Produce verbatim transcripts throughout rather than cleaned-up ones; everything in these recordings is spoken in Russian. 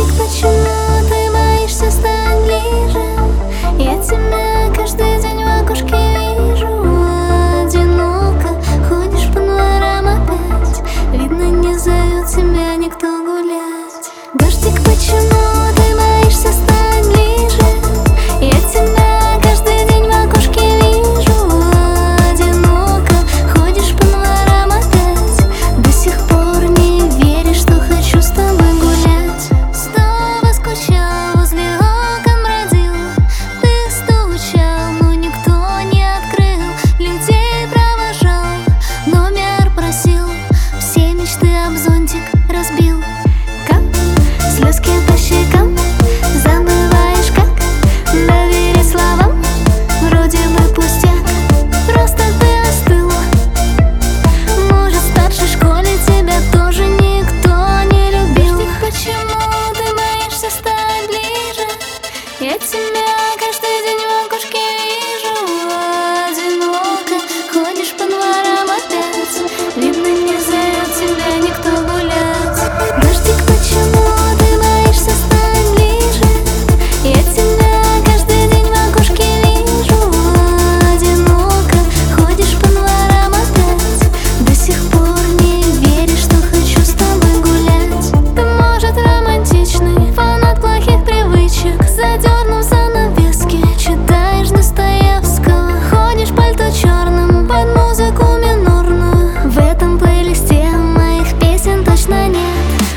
Дождик, почему ты боишься стать ближе? Я тебя каждый день в окошке вижу. Одиноко ходишь по дворам опять. Видно, не зовет тебя никто гулять. Дождик, почему ты боишься стать ближе? Я тебя каждый день в окошке вижу. Одиноко ходишь по дворам опять. До сих пор не веришь, что хочу с тобой гулять. Снова скучал, возле окон бродил. Ты стучал, но никто не открыл. Людей провожал, номер просил. Все мечты об зонтик разбил. Как слезки по щекам, забываешь как доверить словам. Вроде бы пустяк, просто ты остыл. Может, в старшей школе тебя тоже никто не любил. Дождик, почему ты боишься стать ближе? Я тебя каждый день в окошке вижу. Одиноко ходишь по дворам опять. Видно, не зовет тебя никто гулять. Дождик, почему ты боишься стать ближе? Я тебя каждый день в окошке вижу. Одиноко ходишь по дворам опять. До сих пор не веришь, что хочу с тобой гулять. Ты, может, романтичный фанат плохих привычек. Задернув занавески, читаешь Достоевского. Ходишь пальто черным под музыку минорную. В этом плейлисте моих песен точно нет.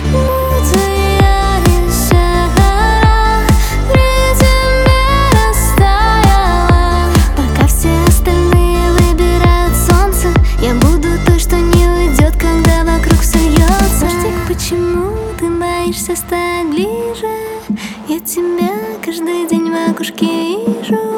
Мутаясь в горах, при тебе растаяла. Пока все остальные выбирают солнце, я буду той, что не уйдет, когда вокруг все льется. Дождик, почему ты боишься стать ближе? Я тебя каждый день в окошке вижу.